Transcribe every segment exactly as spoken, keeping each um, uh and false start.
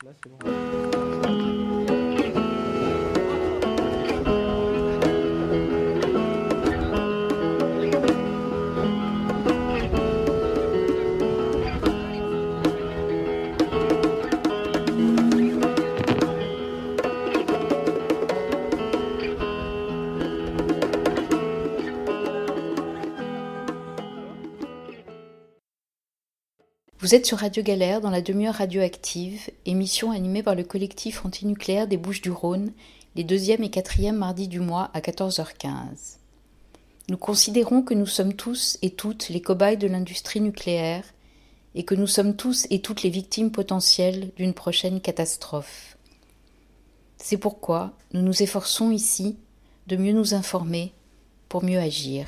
Vous êtes sur Radio Galère dans la demi-heure radioactive, émission animée par le collectif antinucléaire des Bouches-du-Rhône, les deuxième et quatrième mardis du mois à quatorze heures quinze. Nous considérons que nous sommes tous et toutes les cobayes de l'industrie nucléaire et que nous sommes tous et toutes les victimes potentielles d'une prochaine catastrophe. C'est pourquoi nous nous efforçons ici de mieux nous informer pour mieux agir.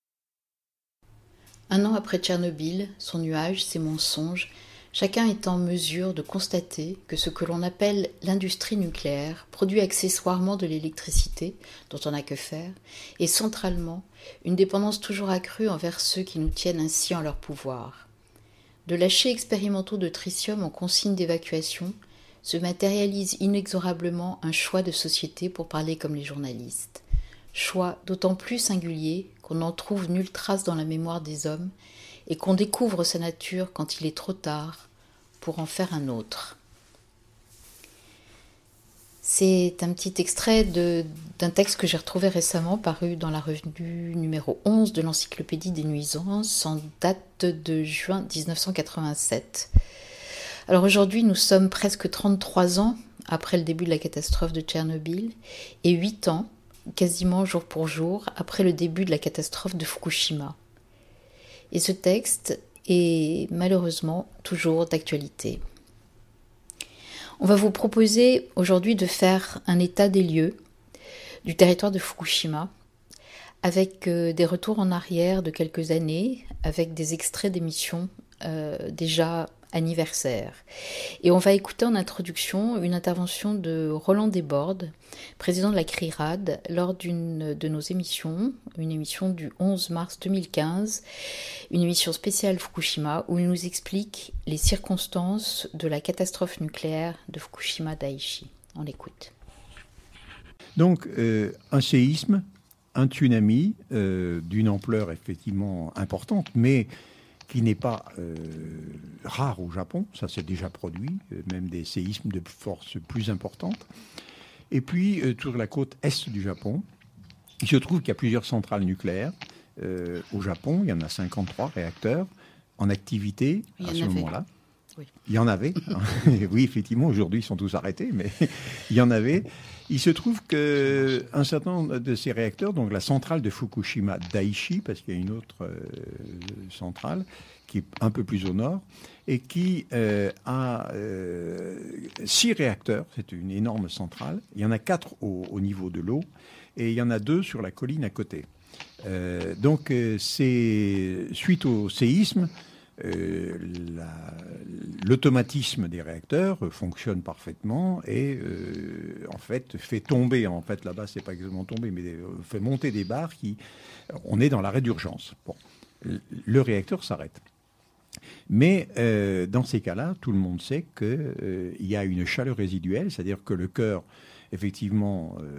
Un an après Tchernobyl, son nuage, ses mensonges, chacun est en mesure de constater que ce que l'on appelle l'industrie nucléaire produit accessoirement de l'électricité, dont on n'a que faire, et centralement une dépendance toujours accrue envers ceux qui nous tiennent ainsi en leur pouvoir. De lâchers expérimentaux de tritium en consigne d'évacuation se matérialise inexorablement un choix de société pour parler comme les journalistes. Choix d'autant plus singulier qu'on n'en trouve nulle trace dans la mémoire des hommes et qu'on découvre sa nature quand il est trop tard pour en faire un autre. C'est un petit extrait de, d'un texte que j'ai retrouvé récemment, paru dans la revue numéro onze de l'Encyclopédie des nuisances, en date de juin dix-neuf cent quatre-vingt-sept. Alors aujourd'hui, nous sommes presque trente-trois ans après le début de la catastrophe de Tchernobyl et huit ans quasiment jour pour jour, après le début de la catastrophe de Fukushima. Et ce texte est malheureusement toujours d'actualité. On va vous proposer aujourd'hui de faire un état des lieux du territoire de Fukushima, avec euh, des retours en arrière de quelques années, avec des extraits d'émissions euh, déjà anniversaire. Et on va écouter en introduction une intervention de Roland Desbordes, président de la CRIRAD, lors d'une de nos émissions, une émission du onze mars deux mille quinze, une émission spéciale Fukushima, où il nous explique les circonstances de la catastrophe nucléaire de Fukushima Daiichi. On l'écoute. Donc, euh, un séisme, un tsunami euh, d'une ampleur effectivement importante, mais qui n'est pas euh, rare au Japon, ça s'est déjà produit, euh, même des séismes de force plus importante. Et puis, euh, sur la côte est du Japon, il se trouve qu'il y a plusieurs centrales nucléaires. Euh, au Japon, il y en a cinquante-trois réacteurs en activité à ce moment-là. Oui. Il y en avait. Oui, effectivement, aujourd'hui, ils sont tous arrêtés, mais il y en avait. Il se trouve qu'un certain nombre de ces réacteurs, donc la centrale de Fukushima Daiichi, parce qu'il y a une autre euh, centrale qui est un peu plus au nord, et qui euh, a euh, six réacteurs, c'est une énorme centrale. Il y en a quatre au, au niveau de l'eau, et il y en a deux sur la colline à côté. Euh, donc, euh, c'est suite au séisme, Euh, la, l'automatisme des réacteurs euh, fonctionne parfaitement et euh, en fait fait tomber, en fait là-bas c'est pas exactement tomber, mais euh, fait monter des barres qui, on est dans l'arrêt d'urgence. Bon, le réacteur s'arrête. Mais euh, dans ces cas-là, tout le monde sait qu'il euh, y a une chaleur résiduelle, c'est-à-dire que le cœur effectivement euh,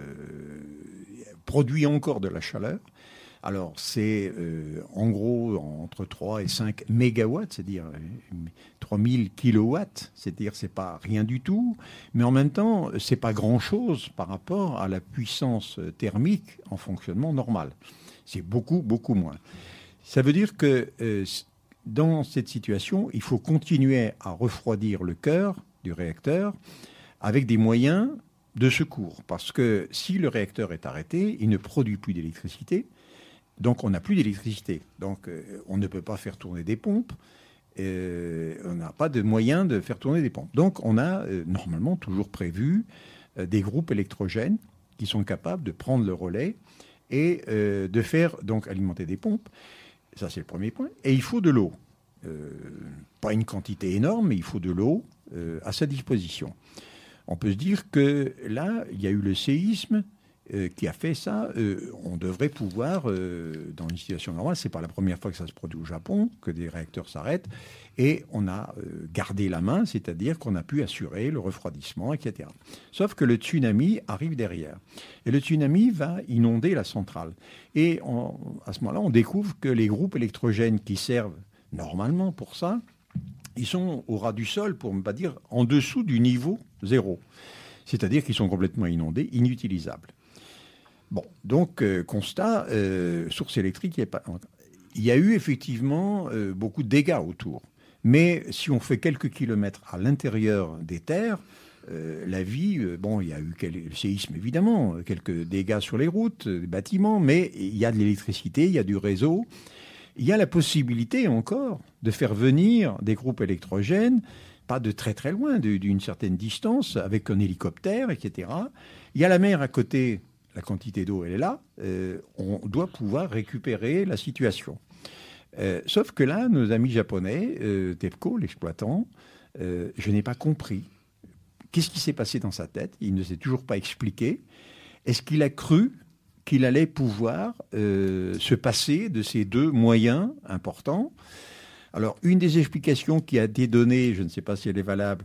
produit encore de la chaleur. Alors, c'est euh, en gros entre trois et cinq mégawatts, c'est-à-dire euh, trois mille kilowatts, c'est-à-dire c'est pas rien du tout, mais en même temps, c'est pas grand-chose par rapport à la puissance thermique en fonctionnement normal. C'est beaucoup, beaucoup moins. Ça veut dire que euh, dans cette situation, il faut continuer à refroidir le cœur du réacteur avec des moyens de secours, parce que si le réacteur est arrêté, il ne produit plus d'électricité. Donc, on n'a plus d'électricité. Donc, euh, on ne peut pas faire tourner des pompes. Euh, on n'a pas de moyen de faire tourner des pompes. Donc, on a euh, normalement toujours prévu euh, des groupes électrogènes qui sont capables de prendre le relais et euh, de faire donc alimenter des pompes. Ça, c'est le premier point. Et il faut de l'eau. Euh, pas une quantité énorme, mais il faut de l'eau euh, à sa disposition. On peut se dire que là, il y a eu le séisme. euh, qui a fait ça. Euh, on devrait pouvoir, euh, dans une situation normale, c'est pas la première fois que ça se produit au Japon, que des réacteurs s'arrêtent, et on a euh, gardé la main, c'est-à-dire qu'on a pu assurer le refroidissement, et cetera. Sauf que le tsunami arrive derrière. Et le tsunami va inonder la centrale. Et on, à ce moment-là, on découvre que les groupes électrogènes qui servent normalement pour ça, ils sont au ras du sol, pour ne pas dire en dessous du niveau zéro. C'est-à-dire qu'ils sont complètement inondés, inutilisables. Bon, donc, euh, constat, euh, source électrique, il y a pas... Il y a eu effectivement euh, beaucoup de dégâts autour. Mais si on fait quelques kilomètres à l'intérieur des terres, euh, la vie, euh, bon, il y a eu quelques séismes évidemment, quelques dégâts sur les routes, des bâtiments, mais il y a de l'électricité, il y a du réseau. Il y a la possibilité encore de faire venir des groupes électrogènes, pas de très très loin, d'une certaine distance, avec un hélicoptère, et cetera. Il y a la mer à côté, la quantité d'eau, elle est là. Euh, on doit pouvoir récupérer la situation. Euh, sauf que là, nos amis japonais, euh, TEPCO, l'exploitant, euh, je n'ai pas compris. Qu'est-ce qui s'est passé dans sa tête? Il ne s'est toujours pas expliqué. Est-ce qu'il a cru qu'il allait pouvoir euh, se passer de ces deux moyens importants? Alors, une des explications qui a été donnée, je ne sais pas si elle est valable,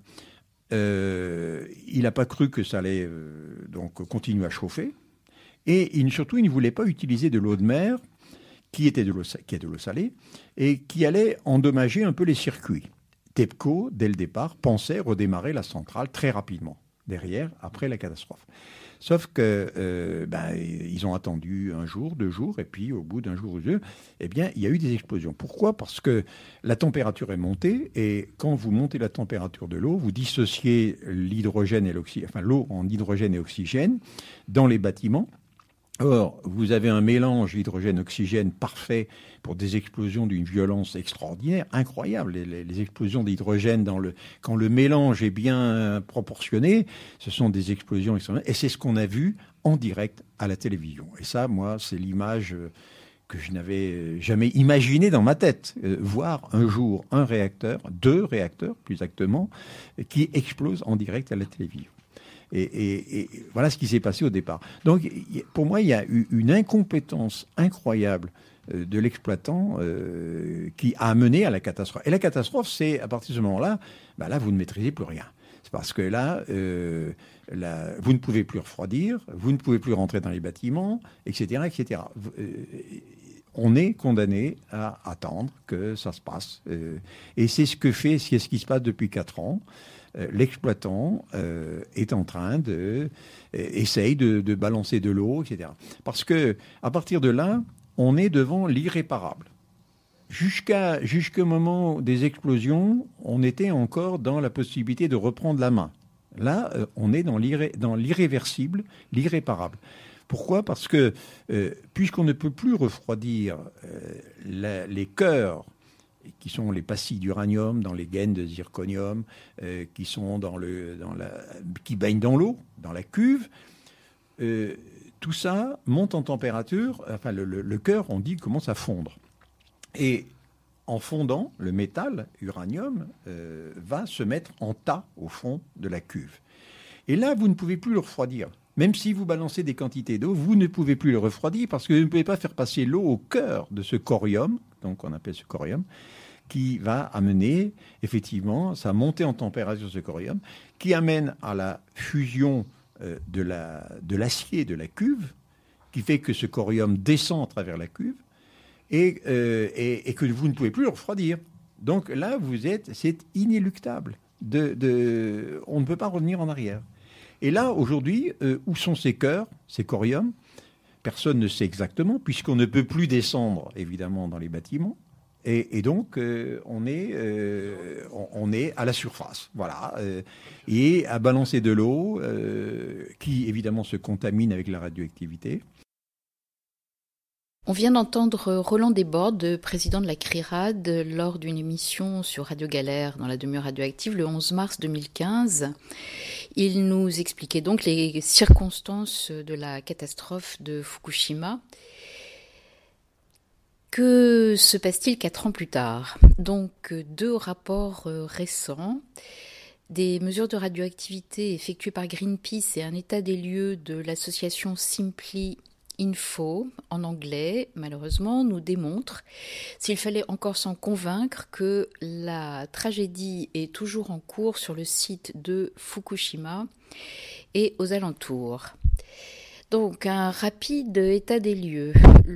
euh, il n'a pas cru que ça allait euh, donc continuer à chauffer. Et il, surtout, il ne voulait pas utiliser de l'eau de mer, qui était de l'eau, qui est de l'eau salée, et qui allait endommager un peu les circuits. TEPCO, dès le départ, pensait redémarrer la centrale très rapidement, derrière, après la catastrophe. Sauf que euh, ben, ils ont attendu un jour, deux jours, et puis au bout d'un jour ou deux, eh bien, il y a eu des explosions. Pourquoi? Parce que la température est montée, et quand vous montez la température de l'eau, vous dissociez l'hydrogène et l'oxygène, enfin l'eau en hydrogène et oxygène dans les bâtiments. Or, vous avez un mélange hydrogène-oxygène parfait pour des explosions d'une violence extraordinaire, incroyable. Les, les, les explosions d'hydrogène, dans le, quand le mélange est bien proportionné, ce sont des explosions extraordinaires. Et c'est ce qu'on a vu en direct à la télévision. Et ça, moi, c'est l'image que je n'avais jamais imaginée dans ma tête. Euh, voir un jour un réacteur, deux réacteurs plus exactement, qui explosent en direct à la télévision. Et, et, et voilà ce qui s'est passé au départ. Donc, pour moi, il y a eu une incompétence incroyable de l'exploitant euh, qui a mené à la catastrophe. Et la catastrophe, c'est à partir de ce moment-là, ben là, vous ne maîtrisez plus rien. C'est parce que là, euh, là, vous ne pouvez plus refroidir, vous ne pouvez plus rentrer dans les bâtiments, et cetera, et cetera. Euh, on est condamné à attendre que ça se passe. Euh, et c'est ce que fait, c'est ce qui se passe depuis quatre ans. L'exploitant euh, est en train de euh, essaye de, de balancer de l'eau, et cetera. Parce que à partir de là, on est devant l'irréparable. Jusqu'à jusqu'au moment des explosions, on était encore dans la possibilité de reprendre la main. Là, euh, on est dans, l'irré, dans l'irréversible, l'irréparable. Pourquoi? Parce que euh, puisqu'on ne peut plus refroidir euh, la, les cœurs qui sont les pastilles d'uranium dans les gaines de zirconium, euh, qui sont dans le, dans la, qui baignent dans l'eau, dans la cuve. Euh, tout ça monte en température. Enfin, le, le, le cœur, on dit, commence à fondre. Et en fondant, le métal uranium euh, va se mettre en tas au fond de la cuve. Et là, vous ne pouvez plus le refroidir. Même si vous balancez des quantités d'eau, vous ne pouvez plus le refroidir parce que vous ne pouvez pas faire passer l'eau au cœur de ce corium, donc on appelle ce corium, qui va amener effectivement sa montée en température de ce corium, qui amène à la fusion euh, de, la, de l'acier de la cuve, qui fait que ce corium descend à travers la cuve, et, euh, et, et que vous ne pouvez plus le refroidir. Donc là, vous êtes, c'est inéluctable. De, de, on ne peut pas revenir en arrière. Et là, aujourd'hui, euh, où sont ces cœurs, ces coriums? Personne ne sait exactement, puisqu'on ne peut plus descendre, évidemment, dans les bâtiments. Et, et donc, euh, on, est, euh, on, on est à la surface, voilà, euh, et à balancer de l'eau euh, qui, évidemment, se contamine avec la radioactivité. On vient d'entendre Roland Desbordes, président de la CRIRAD, lors d'une émission sur Radio Galère dans la demi-heure radioactive le onze mars deux mille quinze. Il nous expliquait donc les circonstances de la catastrophe de Fukushima. Que se passe-t-il quatre ans plus tard? Donc, deux rapports récents des mesures de radioactivité effectuées par Greenpeace et un état des lieux de l'association Simply Info, en anglais, malheureusement, nous démontrent, s'il fallait encore s'en convaincre, que la tragédie est toujours en cours sur le site de Fukushima et aux alentours. Donc, un rapide état des lieux.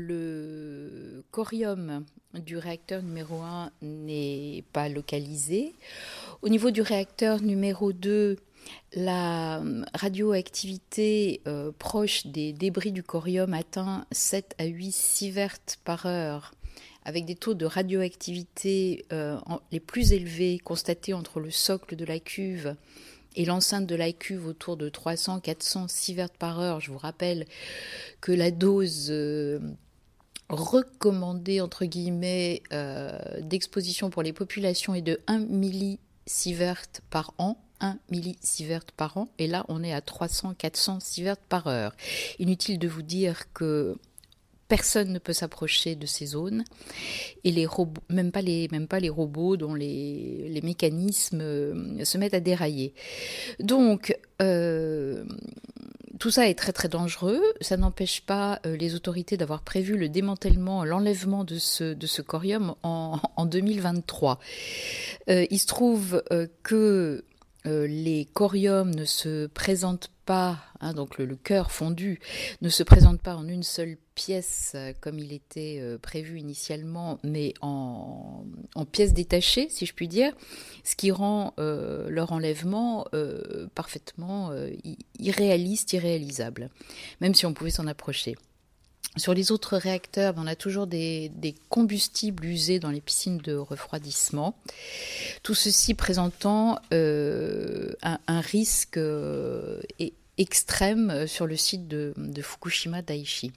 Le corium du réacteur numéro un n'est pas localisé. Au niveau du réacteur numéro deux, la radioactivité euh, proche des débris du corium atteint sept à huit sieverts par heure, avec des taux de radioactivité euh, en, les plus élevés constatés entre le socle de la cuve et l'enceinte de la cuve autour de trois cents à quatre cents sieverts par heure. Je vous rappelle que la dose euh, recommandée, entre guillemets, euh, d'exposition pour les populations est de un millisievert par an. un millisievert par an, et là on est à trois cents à quatre cents sieverts par heure. Inutile de vous dire que personne ne peut s'approcher de ces zones, et les robots, même pas les, même pas les robots dont les, les mécanismes euh, se mettent à dérailler. Donc, euh, tout ça est très très dangereux. Ça n'empêche pas euh, les autorités d'avoir prévu le démantèlement, l'enlèvement de ce, de ce corium en, en deux mille vingt-trois. Euh, il se trouve euh, que Euh, les coriums ne se présentent pas, hein, donc le, le cœur fondu ne se présente pas en une seule pièce euh, comme il était euh, prévu initialement, mais en, en pièces détachées, si je puis dire, ce qui rend euh, leur enlèvement euh, parfaitement euh, irréaliste, irréalisable, même si on pouvait s'en approcher. Sur les autres réacteurs, on a toujours des, des combustibles usés dans les piscines de refroidissement. Tout ceci présentant euh, un, un risque euh, extrême sur le site de, de Fukushima Daiichi.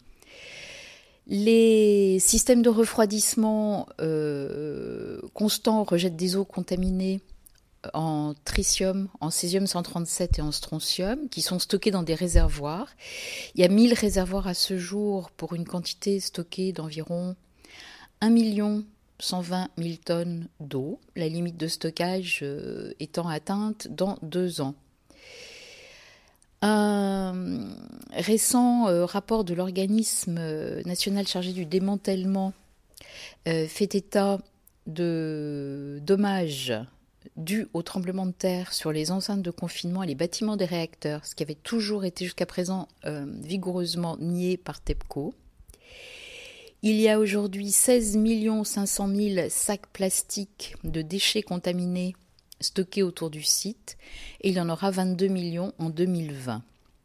Les systèmes de refroidissement euh, constants rejettent des eaux contaminées en tritium, en césium cent trente-sept et en strontium, qui sont stockés dans des réservoirs. Il y a mille réservoirs à ce jour pour une quantité stockée d'environ un million cent vingt mille tonnes d'eau, la limite de stockage euh, étant atteinte dans deux ans. Un récent euh, rapport de l'organisme national chargé du démantèlement euh, fait état de dommages dû au tremblement de terre sur les enceintes de confinement et les bâtiments des réacteurs, ce qui avait toujours été jusqu'à présent euh, vigoureusement nié par TEPCO. Il y a aujourd'hui seize millions cinq cent mille sacs plastiques de déchets contaminés stockés autour du site, et il y en aura vingt-deux millions en deux mille vingt.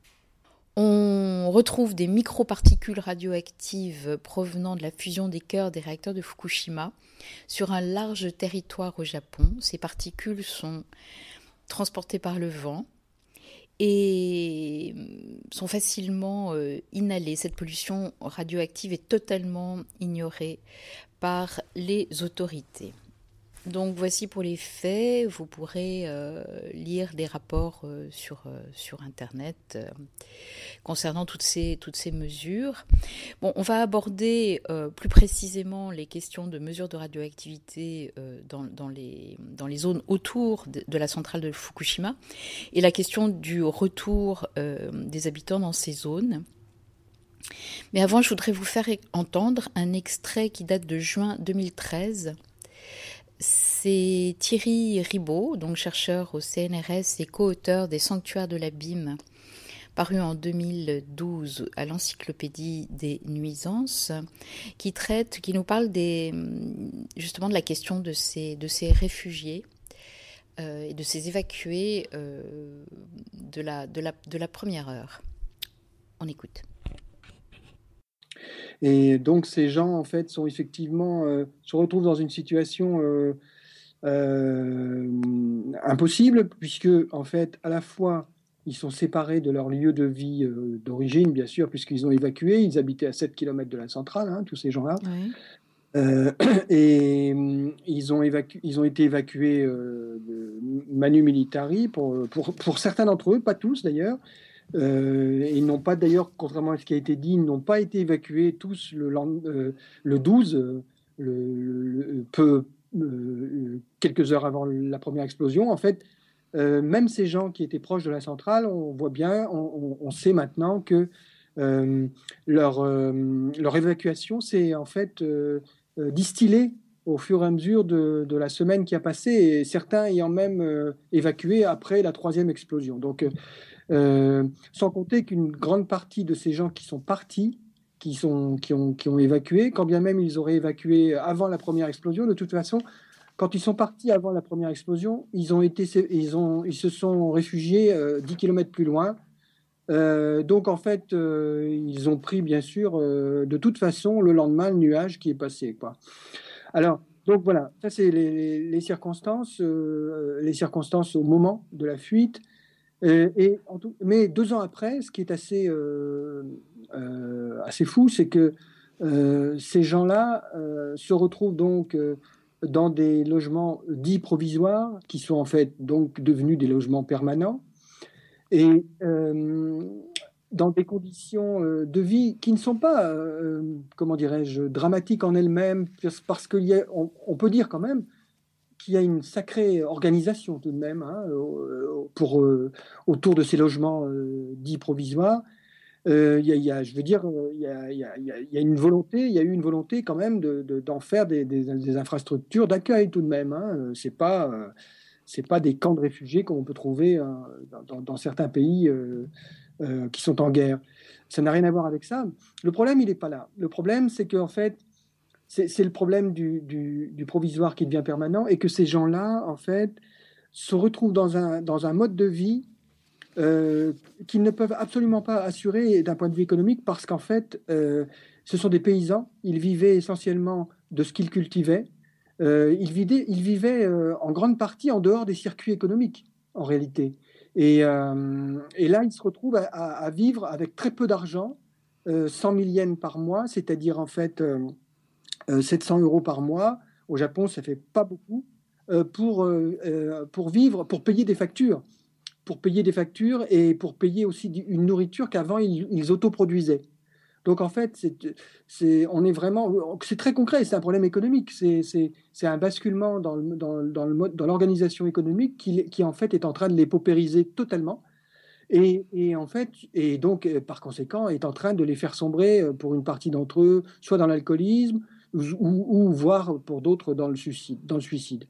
On retrouve des microparticules radioactives provenant de la fusion des cœurs des réacteurs de Fukushima sur un large territoire au Japon. Ces particules sont transportées par le vent et sont facilement inhalées. Cette pollution radioactive est totalement ignorée par les autorités. Donc voici pour les faits, vous pourrez euh, lire des rapports euh, sur, euh, sur Internet euh, concernant toutes ces, toutes ces mesures. Bon, on va aborder euh, plus précisément les questions de mesures de radioactivité euh, dans, dans, les, dans les zones autour de, de la centrale de Fukushima et la question du retour euh, des habitants dans ces zones. Mais avant, je voudrais vous faire entendre un extrait qui date de juin deux mille treize. C'est Thierry Ribaud, donc chercheur au C N R S et co-auteur des Sanctuaires de l'Abîme, paru en deux mille douze à l'Encyclopédie des nuisances, qui traite, qui nous parle des, justement de la question de ces, de ces réfugiés euh, et de ces évacués euh, de, la, de, la, de la première heure. On écoute. Et donc ces gens en fait sont effectivement euh, se retrouvent dans une situation euh, euh, impossible, puisque en fait à la fois ils sont séparés de leur lieu de vie euh, d'origine, bien sûr, puisqu'ils ont évacué, ils habitaient à sept kilomètres de la centrale, hein, tous ces gens-là. Oui. Euh, et ils ont, évacu- ils ont été évacués euh, de manu militari pour, pour, pour certains d'entre eux, pas tous d'ailleurs. Euh, et ils n'ont pas d'ailleurs, contrairement à ce qui a été dit, ils n'ont pas été évacués tous le, euh, le douze, euh, le, le, peu, euh, quelques heures avant la première explosion. En fait, euh, même ces gens qui étaient proches de la centrale, on voit bien, on, on, on sait maintenant que euh, leur, euh, leur évacuation s'est en fait euh, euh, distillée au fur et à mesure de, de la semaine qui a passé, et certains ayant même euh, évacué après la troisième explosion. Donc, euh, sans compter qu'une grande partie de ces gens qui sont partis, qui, sont, qui, ont, qui ont évacué, quand bien même ils auraient évacué avant la première explosion, de toute façon, quand ils sont partis avant la première explosion, ils, ont été, ils, ont, ils se sont réfugiés euh, dix kilomètres plus loin. Euh, donc en fait, euh, ils ont pris bien sûr euh, de toute façon le lendemain le nuage qui est passé, quoi. Alors, donc voilà, ça c'est les, les, les circonstances, euh, les circonstances au moment de la fuite. Et, et en tout, mais deux ans après, ce qui est assez, euh, euh, assez fou, c'est que euh, ces gens-là euh, se retrouvent donc euh, dans des logements dits provisoires, qui sont en fait donc devenus des logements permanents, et euh, dans des conditions euh, de vie qui ne sont pas, euh, comment dirais-je, dramatiques en elles-mêmes, parce qu'on on peut dire quand même qu'il y a une sacrée organisation tout de même hein, pour, euh, autour de ces logements euh, dits provisoires. Euh, y a, y a, je veux dire, il y a, y, a, y a une volonté, il y a eu une volonté quand même de, de, d'en faire des, des, des infrastructures d'accueil tout de même. Hein. C'est pas, euh, c'est pas des camps de réfugiés comme on peut trouver euh, dans, dans certains pays euh, euh, qui sont en guerre. Ça n'a rien à voir avec ça. Le problème, il n'est pas là. Le problème, c'est qu'en fait, c'est, c'est le problème du, du, du provisoire qui devient permanent et que ces gens-là, en fait, se retrouvent dans un, dans un mode de vie euh, qu'ils ne peuvent absolument pas assurer d'un point de vue économique parce qu'en fait, euh, ce sont des paysans. Ils vivaient essentiellement de ce qu'ils cultivaient. Euh, ils vivaient, ils vivaient euh, en grande partie en dehors des circuits économiques, en réalité. Et, euh, et là, ils se retrouvent à, à, à vivre avec très peu d'argent, euh, cent mille yens par mois, c'est-à-dire en fait euh, euh, sept cents euros par mois. Au Japon, ça fait pas beaucoup euh, pour, euh, pour vivre, pour payer des factures pour payer des factures et pour payer aussi une nourriture qu'avant ils, ils autoproduisaient. Donc en fait, c'est, c'est, on est vraiment, c'est très concret, c'est un problème économique, c'est, c'est, c'est un basculement dans, le, dans, dans, le mode, dans l'organisation économique qui, qui en fait est en train de les paupériser totalement. Et, et en fait, et donc par conséquent, est en train de les faire sombrer pour une partie d'entre eux, soit dans l'alcoolisme, ou, ou voire pour d'autres dans le suicide. Dans le suicide.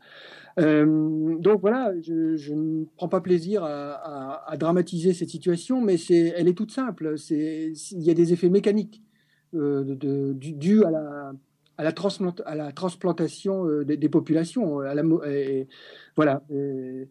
Euh, donc voilà, je, je ne prends pas plaisir à, à, à dramatiser cette situation, mais c'est, elle est toute simple. C'est, il y a des effets mécaniques euh, de, de, dus à la, à la, transplant, à la transplantation euh, des, des populations. À la, et, voilà. Et,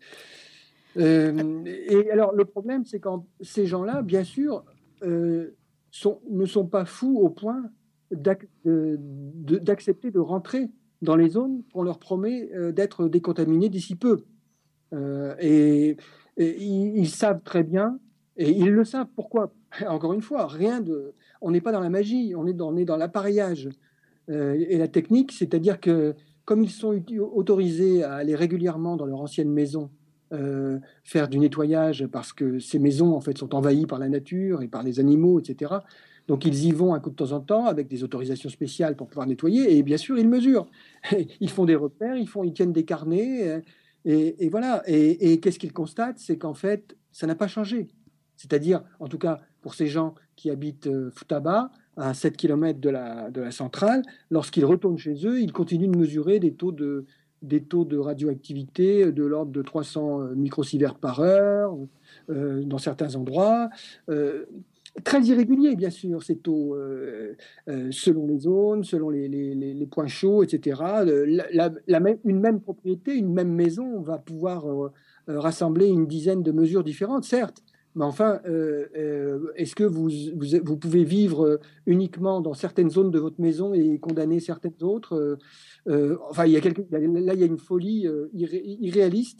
euh, et alors le problème, c'est quand ces gens-là, bien sûr, euh, sont, ne sont pas fous au point d'ac, de, de, d'accepter de rentrer dans les zones qu'on leur promet euh, d'être décontaminés d'ici peu. Euh, et, et ils, ils savent très bien, et ils le savent. Pourquoi? Encore une fois, rien de, on n'est pas dans la magie, on est dans, on est dans l'appareillage euh, et la technique, c'est-à-dire que comme ils sont autorisés à aller régulièrement dans leur ancienne maison euh, faire du nettoyage parce que ces maisons en fait sont envahies par la nature et par les animaux, et cetera. Donc ils y vont un coup de temps en temps avec des autorisations spéciales pour pouvoir nettoyer et bien sûr ils mesurent. Ils font des repères, ils, font, ils tiennent des carnets et, et voilà. Et, et qu'est-ce qu'ils constatent? C'est qu'en fait ça n'a pas changé. C'est-à-dire, en tout cas pour ces gens qui habitent euh, Futaba, à sept kilomètres de la, de la centrale, lorsqu'ils retournent chez eux, ils continuent de mesurer des taux de, des taux de radioactivité de l'ordre de trois cents microsieverts par heure euh, dans certains endroits. Euh, Très irréguliers, bien sûr, ces taux, euh, euh, selon les zones, selon les, les, les points chauds, et cetera. La, la, la même, une même propriété, une même maison va pouvoir euh, rassembler une dizaine de mesures différentes, certes, mais enfin, euh, euh, est-ce que vous, vous, vous pouvez vivre uniquement dans certaines zones de votre maison et condamner certaines autres euh, euh, Enfin, il y a quelque, là, il y a une folie euh, irré, irréaliste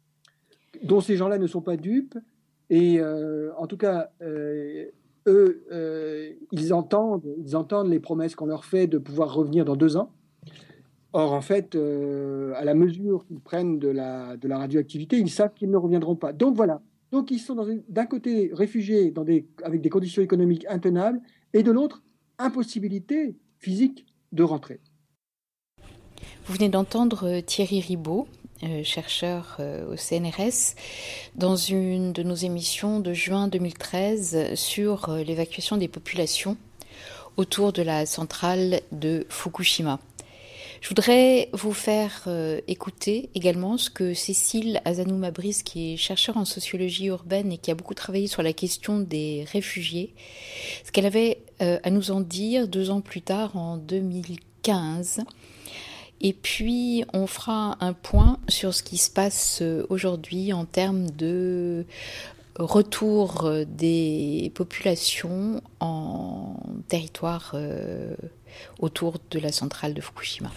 dont ces gens-là ne sont pas dupes. Et euh, en tout cas, euh, eux, euh, ils, entendent, ils entendent les promesses qu'on leur fait de pouvoir revenir dans deux ans. Or, en fait, euh, à la mesure qu'ils prennent de la, de la radioactivité, ils savent qu'ils ne reviendront pas. Donc voilà. Donc ils sont dans une, d'un côté réfugiés dans des, avec des conditions économiques intenables, et de l'autre, impossibilité physique de rentrer. Vous venez d'entendre Thierry Ribaud, euh, chercheur euh, au C N R S, dans une de nos émissions de juin deux mille treize sur euh, l'évacuation des populations autour de la centrale de Fukushima. Je voudrais vous faire euh, écouter également ce que Cécile Azanou-Mabris, qui est chercheure en sociologie urbaine et qui a beaucoup travaillé sur la question des réfugiés, ce qu'elle avait euh, à nous en dire deux ans plus tard, en deux mille quinze. Et puis, on fera un point sur ce qui se passe aujourd'hui en termes de retour des populations en territoire euh, autour de la centrale de Fukushima.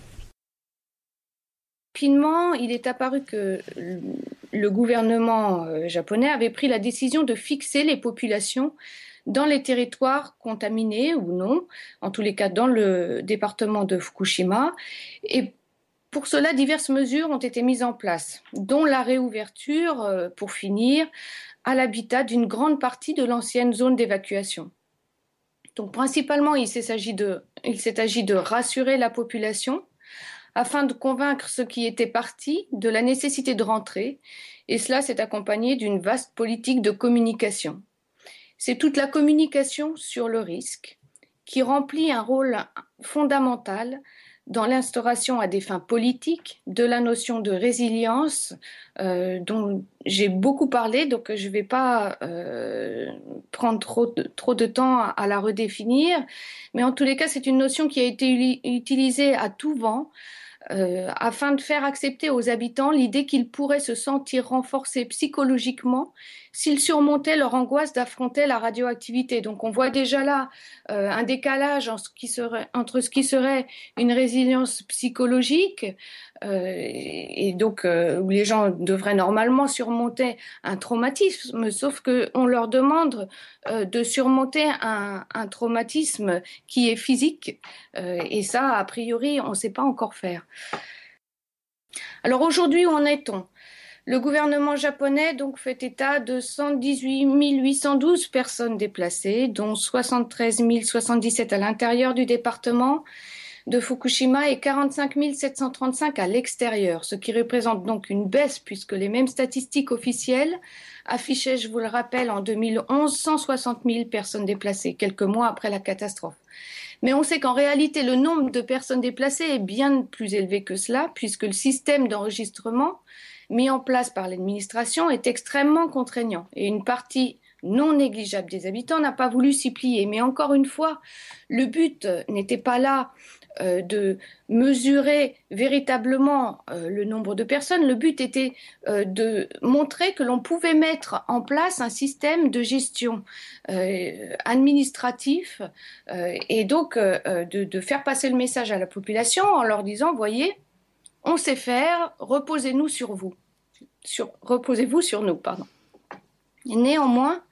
Rapidement, il est apparu que le gouvernement japonais avait pris la décision de fixer les populations dans les territoires contaminés ou non, en tous les cas dans le département de Fukushima. Et pour cela, diverses mesures ont été mises en place, dont la réouverture, pour finir, à l'habitat d'une grande partie de l'ancienne zone d'évacuation. Donc principalement, il s'est agi de, il s'est agi de rassurer la population afin de convaincre ceux qui étaient partis de la nécessité de rentrer, et cela s'est accompagné d'une vaste politique de communication. C'est toute la communication sur le risque qui remplit un rôle fondamental dans l'instauration à des fins politiques de la notion de résilience euh, dont j'ai beaucoup parlé, donc je ne vais pas euh, prendre trop de, trop de temps à, à la redéfinir, mais en tous les cas, c'est une notion qui a été uli- utilisée à tout vent euh, afin de faire accepter aux habitants l'idée qu'ils pourraient se sentir renforcés psychologiquement s'ils surmontaient leur angoisse d'affronter la radioactivité. Donc on voit déjà là euh, un décalage en ce qui serait, entre ce qui serait une résilience psychologique euh, et donc euh, où les gens devraient normalement surmonter un traumatisme, sauf qu'on leur demande euh, de surmonter un, un traumatisme qui est physique euh, et ça, a priori, on ne sait pas encore faire. Alors aujourd'hui, où en est-on ? Le gouvernement japonais donc fait état de cent dix-huit mille huit cent douze personnes déplacées, dont soixante-treize mille soixante-dix-sept à l'intérieur du département de Fukushima et quarante-cinq mille sept cent trente-cinq à l'extérieur, ce qui représente donc une baisse puisque les mêmes statistiques officielles affichaient, je vous le rappelle, en deux mille onze, cent soixante mille personnes déplacées, quelques mois après la catastrophe. Mais on sait qu'en réalité, le nombre de personnes déplacées est bien plus élevé que cela, puisque le système d'enregistrement mis en place par l'administration est extrêmement contraignant. Et une partie non négligeable des habitants n'a pas voulu s'y plier. Mais encore une fois, le but n'était pas là euh, de mesurer véritablement euh, le nombre de personnes. Le but était euh, de montrer que l'on pouvait mettre en place un système de gestion euh, administratif euh, et donc euh, de, de faire passer le message à la population en leur disant, voyez, on sait faire, reposez-nous sur vous. Sur, reposez-vous sur nous, pardon. Et néanmoins,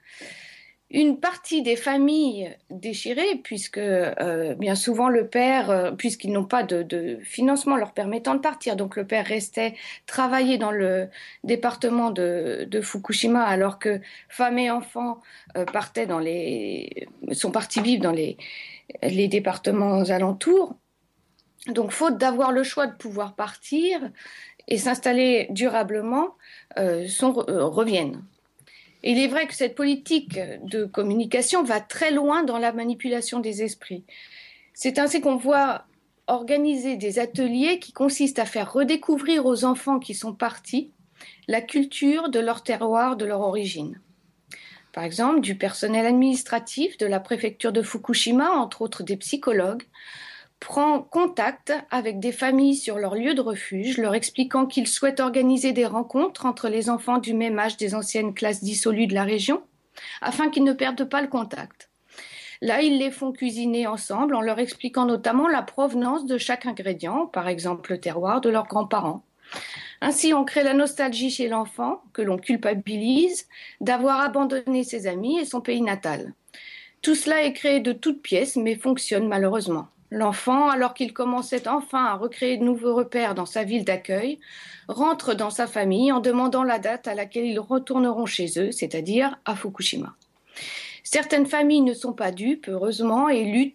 une partie des familles déchirées, puisque euh, bien souvent le père, euh, puisqu'ils n'ont pas de, de financement leur permettant de partir, donc le père restait travailler dans le département de, de Fukushima, alors que femmes et enfants euh, partaient dans les, sont partis vivre dans les, les départements alentours. Donc, faute d'avoir le choix de pouvoir partir et s'installer durablement, euh, sont, euh, reviennent. Et il est vrai que cette politique de communication va très loin dans la manipulation des esprits. C'est ainsi qu'on voit organiser des ateliers qui consistent à faire redécouvrir aux enfants qui sont partis la culture de leur terroir, de leur origine. Par exemple, du personnel administratif de la préfecture de Fukushima, entre autres des psychologues, prend contact avec des familles sur leur lieu de refuge, leur expliquant qu'ils souhaitent organiser des rencontres entre les enfants du même âge des anciennes classes dissolues de la région, afin qu'ils ne perdent pas le contact. Là, ils les font cuisiner ensemble en leur expliquant notamment la provenance de chaque ingrédient, par exemple le terroir de leurs grands-parents. Ainsi, on crée la nostalgie chez l'enfant, que l'on culpabilise, d'avoir abandonné ses amis et son pays natal. Tout cela est créé de toutes pièces, mais fonctionne malheureusement. L'enfant, alors qu'il commençait enfin à recréer de nouveaux repères dans sa ville d'accueil, rentre dans sa famille en demandant la date à laquelle ils retourneront chez eux, c'est-à-dire à Fukushima. Certaines familles ne sont pas dupes, heureusement, et luttent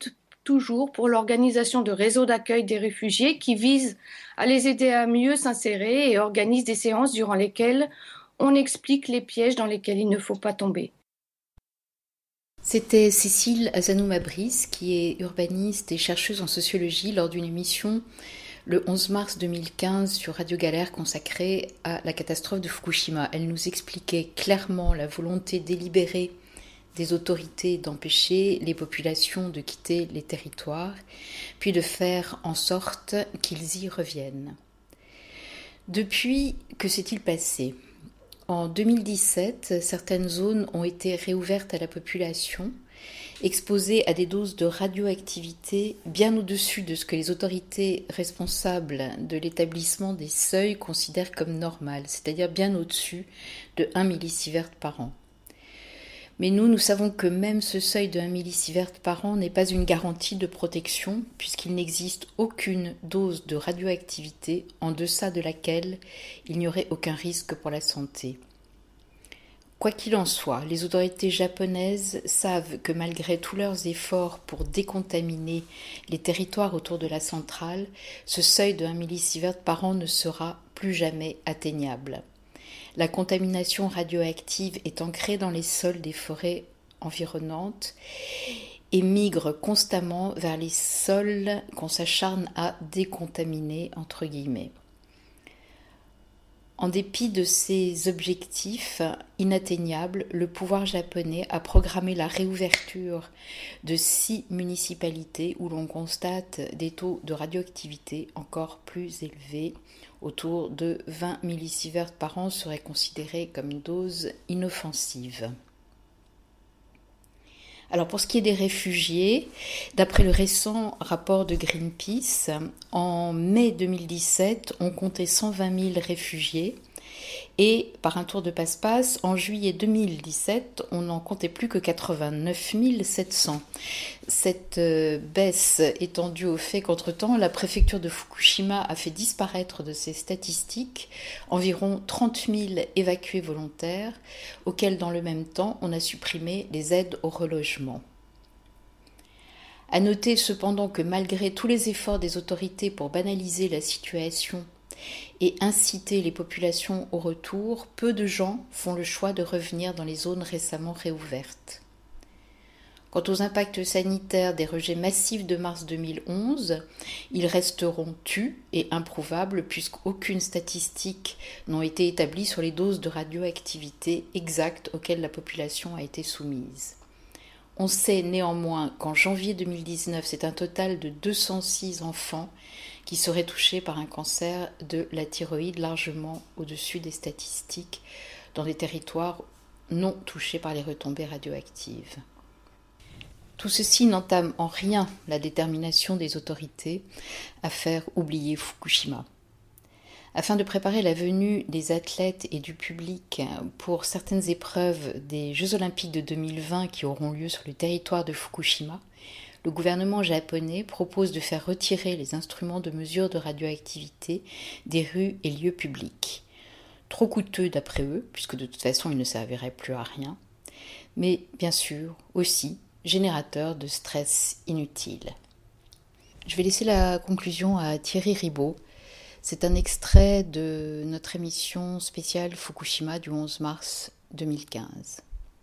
toujours pour l'organisation de réseaux d'accueil des réfugiés qui visent à les aider à mieux s'insérer et organisent des séances durant lesquelles on explique les pièges dans lesquels il ne faut pas tomber. C'était Cécile Azanou-Mabris, qui est urbaniste et chercheuse en sociologie, lors d'une émission le onze mars deux mille quinze sur Radio Galère consacrée à la catastrophe de Fukushima. Elle nous expliquait clairement la volonté délibérée des autorités d'empêcher les populations de quitter les territoires, puis de faire en sorte qu'ils y reviennent. Depuis, que s'est-il passé ? En deux mille dix-sept, certaines zones ont été réouvertes à la population, exposées à des doses de radioactivité bien au-dessus de ce que les autorités responsables de l'établissement des seuils considèrent comme normal, c'est-à-dire bien au-dessus de un millisievert par an. Mais nous, nous savons que même ce seuil de un millisievert par an n'est pas une garantie de protection, puisqu'il n'existe aucune dose de radioactivité en deçà de laquelle il n'y aurait aucun risque pour la santé. Quoi qu'il en soit, les autorités japonaises savent que malgré tous leurs efforts pour décontaminer les territoires autour de la centrale, ce seuil de un millisievert par an ne sera plus jamais atteignable. La contamination radioactive est ancrée dans les sols des forêts environnantes et migre constamment vers les sols qu'on s'acharne à décontaminer, entre guillemets. En dépit de ces objectifs inatteignables, le pouvoir japonais a programmé la réouverture de six municipalités où l'on constate des taux de radioactivité encore plus élevés. Autour de vingt millisieverts par an serait considéré comme une dose inoffensive. Alors pour ce qui est des réfugiés, d'après le récent rapport de Greenpeace, en mai deux mille dix-sept, on comptait cent vingt mille réfugiés et par un tour de passe-passe, en juillet deux mille dix-sept, on n'en comptait plus que quatre-vingt-neuf mille sept cents. Cette baisse étant due au fait qu'entre-temps, la préfecture de Fukushima a fait disparaître de ses statistiques environ trente mille évacués volontaires, auxquels dans le même temps, on a supprimé les aides au relogement. À noter cependant que malgré tous les efforts des autorités pour banaliser la situation et inciter les populations au retour, peu de gens font le choix de revenir dans les zones récemment réouvertes. Quant aux impacts sanitaires des rejets massifs de mars deux mille onze, ils resteront tus et improuvables puisqu'aucune statistique n'a été établie sur les doses de radioactivité exactes auxquelles la population a été soumise. On sait néanmoins qu'en janvier deux mille dix-neuf, c'est un total de deux cent six enfants qui seraient touchés par un cancer de la thyroïde largement au-dessus des statistiques dans des territoires non touchés par les retombées radioactives. Tout ceci n'entame en rien la détermination des autorités à faire oublier Fukushima. Afin de préparer la venue des athlètes et du public pour certaines épreuves des Jeux Olympiques de deux mille vingt qui auront lieu sur le territoire de Fukushima, le gouvernement japonais propose de faire retirer les instruments de mesure de radioactivité des rues et lieux publics. Trop coûteux d'après eux, puisque de toute façon ils ne serviraient plus à rien, mais bien sûr aussi générateur de stress inutile. Je vais laisser la conclusion à Thierry Ribaud. C'est un extrait de notre émission spéciale Fukushima du onze mars deux mille quinze.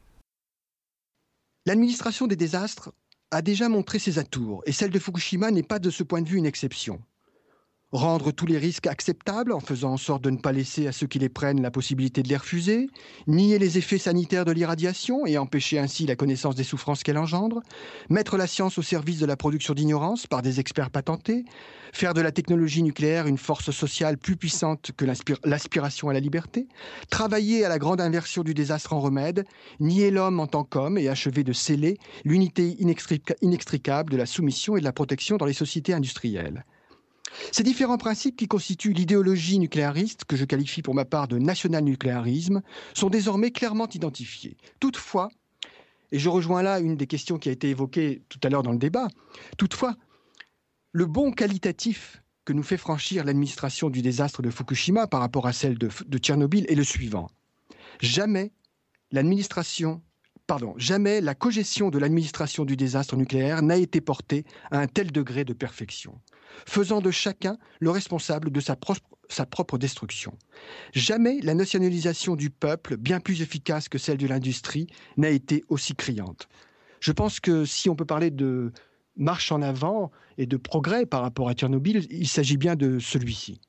L'administration des désastres a déjà montré ses atours, et celle de Fukushima n'est pas de ce point de vue une exception. Rendre tous les risques acceptables en faisant en sorte de ne pas laisser à ceux qui les prennent la possibilité de les refuser, nier les effets sanitaires de l'irradiation et empêcher ainsi la connaissance des souffrances qu'elle engendre, mettre la science au service de la production d'ignorance par des experts patentés, faire de la technologie nucléaire une force sociale plus puissante que l'aspir- l'aspiration à la liberté, travailler à la grande inversion du désastre en remède, nier l'homme en tant qu'homme et achever de sceller l'unité inextrica- inextricable de la soumission et de la protection dans les sociétés industrielles. Ces différents principes qui constituent l'idéologie nucléariste, que je qualifie pour ma part de national-nucléarisme, sont désormais clairement identifiés. Toutefois, et je rejoins là une des questions qui a été évoquée tout à l'heure dans le débat, toutefois, le bond qualitatif que nous fait franchir l'administration du désastre de Fukushima par rapport à celle de, de Tchernobyl est le suivant. Jamais l'administration pardon, jamais la cogestion de l'administration du désastre nucléaire n'a été portée à un tel degré de perfection, faisant de chacun le responsable de sa, pro- sa propre destruction. Jamais la nationalisation du peuple, bien plus efficace que celle de l'industrie, n'a été aussi criante. Je pense que si on peut parler de marche en avant et de progrès par rapport à Tchernobyl, il s'agit bien de celui-ci.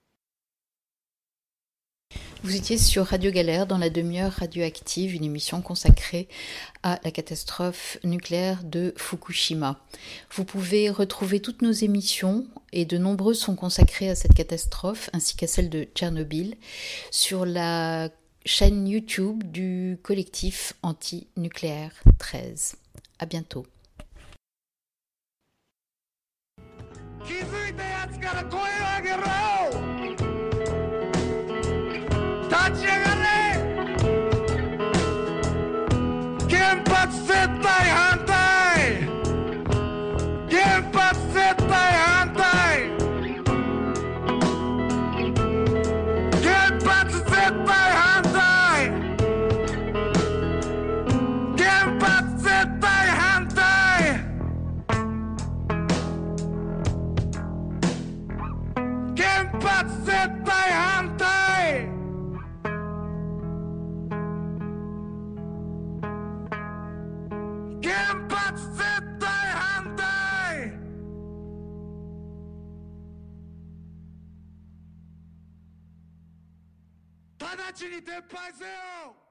Vous étiez sur Radio Galère dans la demi-heure radioactive, une émission consacrée à la catastrophe nucléaire de Fukushima. Vous pouvez retrouver toutes nos émissions, et de nombreuses sont consacrées à cette catastrophe, ainsi qu'à celle de Tchernobyl, sur la chaîne YouTube du collectif anti-nucléaire treize. À bientôt. 気づいたやつから声を上げろ立ち上がれ原発絶対反対原発絶対反対原発絶対反対原発絶対反対原発絶対反対原発絶対反対直ちに撤廃せよ